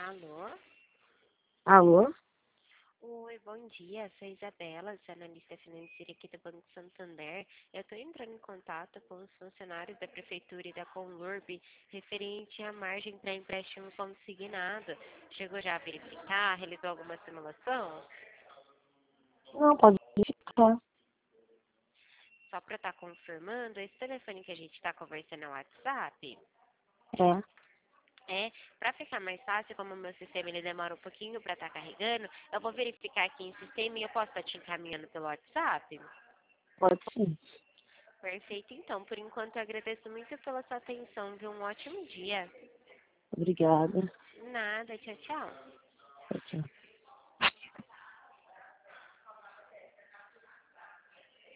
Alô? Alô? Oi, bom dia. Sou a Isabela, sou analista financeira aqui do Banco Santander. Eu estou entrando em contato com os funcionários da Prefeitura e da Conlurb referente à margem para empréstimo consignado. Chegou já a verificar? Realizou alguma simulação? Não, pode ficar. Só para estar confirmando, esse telefone que a gente está conversando é o WhatsApp? É, Para ficar mais fácil, como o meu sistema ele demora um pouquinho para estar carregando, eu vou verificar aqui em sistema e eu posso estar te encaminhando pelo WhatsApp? pode sim. Perfeito, então. Por enquanto, eu agradeço muito pela sua atenção. Viu? Um ótimo dia. Obrigada. Nada, tchau, tchau. Tchau, tchau.